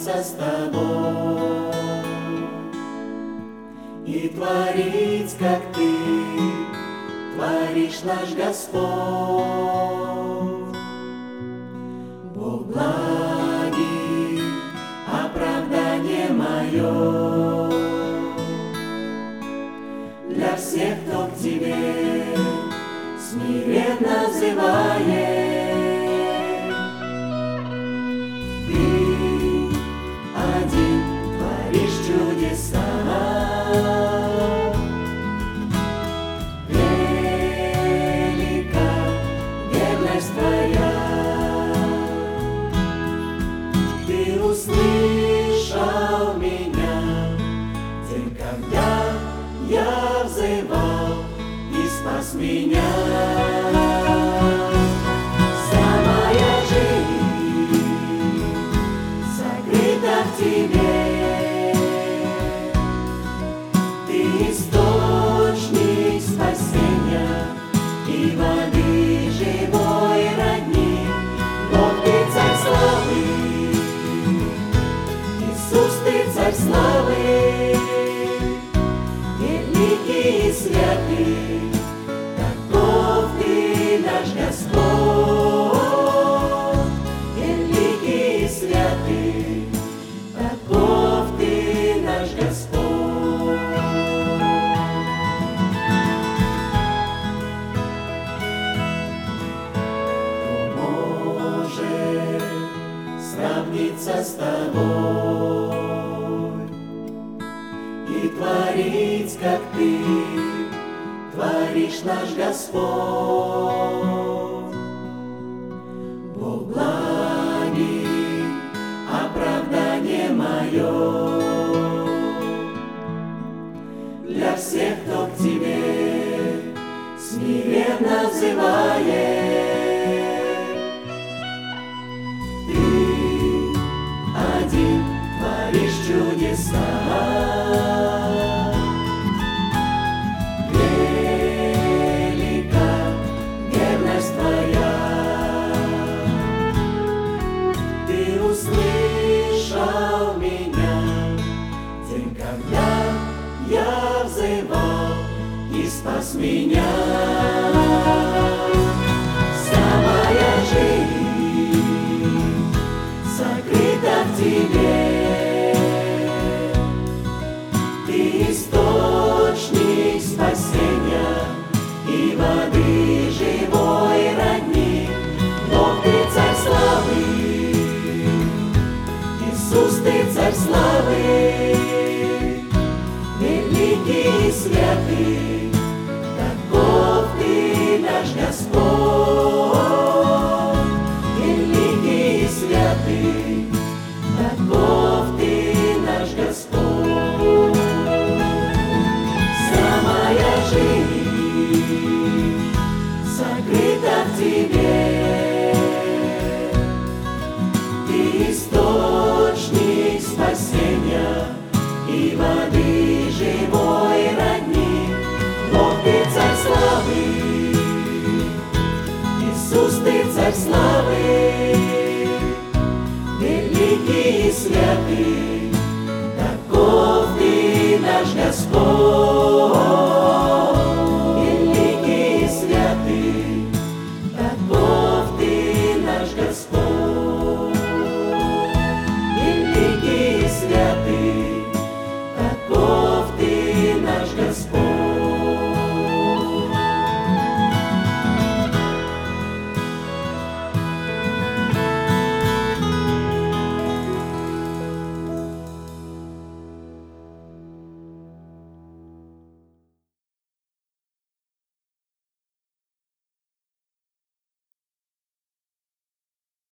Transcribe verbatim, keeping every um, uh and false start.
сравниться с тобой и творить, как ты творишь, наш Господь. Бог благий, оправдание мое для всех, кто к тебе смиренно взывает. Чудеса, велика верность твоя. Ты услышал меня, день, когда я взывал, и спас меня. Вся моя жизнь сокрыта в тебе. Источник спасения и воды живой родник. Бог, ты царь славы, Иисус, ты царь славы, великий и святый, таков ты наш Господь. Великий и святый, таков ты наш Господь. Сравниться с тобой и творить, как ты творишь, наш Господь. Бог благий, оправдание мое для всех, кто к тебе смиренно взывает. Творишь чудеса, велика верность твоя. Ты услышал меня, день, когда я взывал, и спас меня. Вся моя жизнь сокрыта в тебе. Источник спасения и воды живой родник. Бог, ты царь славы, Иисус, ты царь славы, великий и святый, таков ты наш Господь. Великий и святый, таков ты наш Господь. Сокрыта в тебе. Ты источник спасения и воды живой родник. Бог, ты царь славы, Иисус, ты царь славы, великий и святый, таков ты наш Господь.